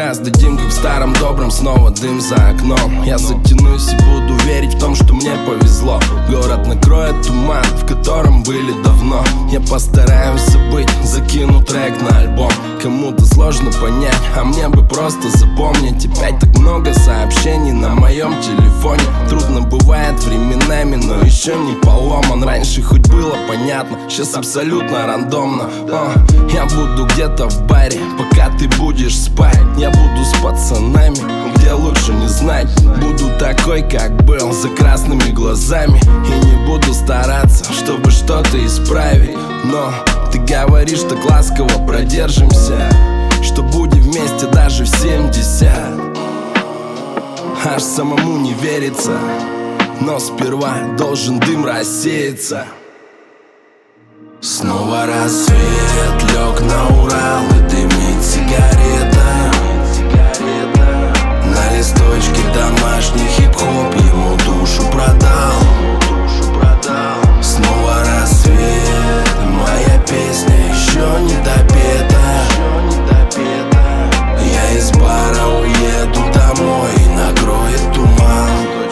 раз дадим, как в старом добром, снова дым за окном. Я затянусь и буду верить в том, что мне повезло. Город накроет туман, в котором были давно. Я постараюсь забыть, закину трек на альбом. Кому-то сложно понять, а мне бы просто запомнить. Опять так много сообщений на моем телефоне. Трудно бывает временами, но еще не поломан. Раньше хоть было понятно, сейчас абсолютно рандомно. Я буду где-то в баре, пока ты будешь спать. Я буду с пацанами, где лучше не знать. Буду такой, как был, за красными глазами. И не буду стараться, чтобы что-то исправить. Но ты говоришь, так ласково продержимся, что будем вместе даже в 70. Аж самому не верится, но сперва должен дым рассеяться. Снова рассвет лег на Урал и дымит сигарета. На листочке домашний хип-хоп ему душу продал. Снова рассвет, моя песня еще не допета. Я из бара уеду домой и накроет туман.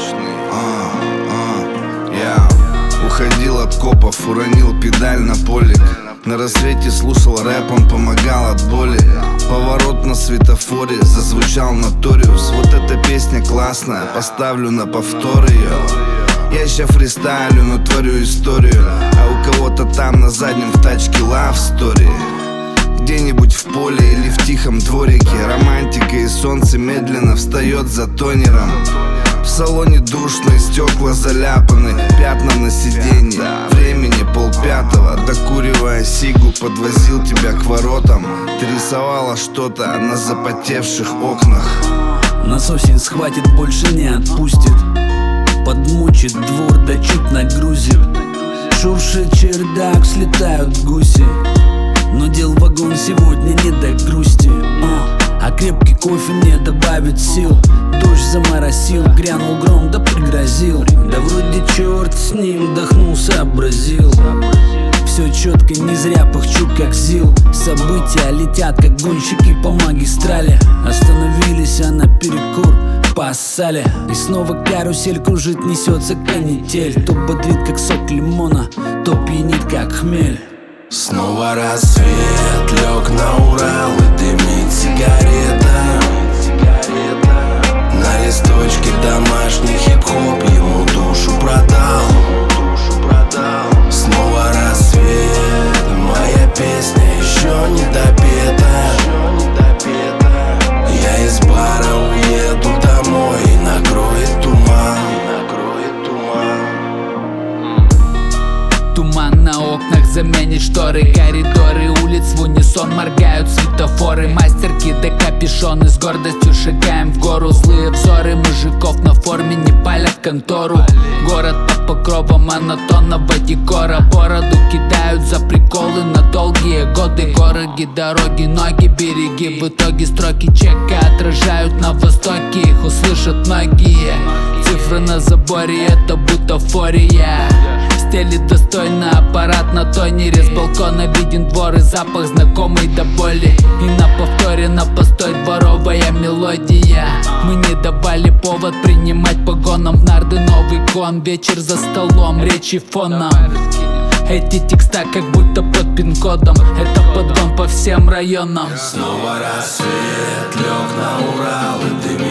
Уходил от копов, уронил педаль на полик. На рассвете слушал рэп, он помогал от боли. Поворот на светофоре, зазвучал Notorious. Вот эта песня классная, поставлю на повтор ее. Я ща фристайлю, но творю историю. А у кого-то там на заднем в тачке love story. Где-нибудь в поле или в тихом дворике романтика, и солнце медленно встает за тонером. В салоне душно, стекла заляпаны, пятна на сиденье. Времени 4:30, докуривая сигу, подвозил тебя к воротам. Ты рисовала что-то на запотевших окнах. Нас осень схватит, больше не отпустит. Подмочит двор, да чуть нагрузит. Шуршит чердак, слетают гуси. Но дел вагон сегодня не до грусти. А крепкий кофе мне добавит сил. Дождь заморосил, грянул гром, да пригрозил. Да вроде черт с ним, вдохнул, сообразил. Все четко, не зря пыхчу как ЗИЛ. События летят, как гонщики по магистрали. Остановились, а наперекур поссали. И снова карусель кружит, несется канитель. То бодрит, как сок лимона, то пьянит, как хмель. Снова рассвет лег на Урал и дымит сигарета. На листочке домашний хип-хоп ему душу продал. Снова рассвет, моя песня еще не допета. Я из бара уеду домой и накроет туман. Туман на окнах заменит шторы. Коридоры улиц в унисон моргают светофоры. Мастерки да капюшоны, с гордостью шагаем в гору. Злые взоры мужиков на форме не палят контору. Город под покровом монотонного декора. Бороду кидают за приколы на долгие годы. Гороги, дороги, ноги, береги. В итоге строки чека отражают на востоке. Их услышат многие. Цифры на заборе — это бутафория. Стелит достойно аппарат на тонере. С балкона виден двор и запах знакомый до боли. И на повторе на постой дворовая мелодия. Мы не давали повод принимать погоном в нарды новый гон. Вечер за столом, речи фоном. Эти текста как будто под пин-кодом. Это подгон по всем районам. Снова рассвет лег на Урал и дым